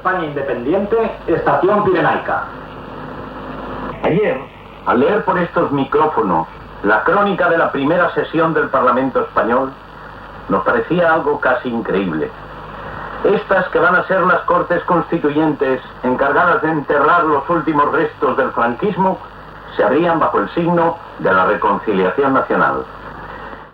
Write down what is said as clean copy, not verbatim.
España independiente, Estación Pirenaica. Ayer, al leer por estos micrófonos la crónica de la primera sesión del Parlamento Español, nos parecía algo casi increíble. Estas que van a ser las Cortes Constituyentes encargadas de enterrar los últimos restos del franquismo, se abrían bajo el signo de la reconciliación nacional.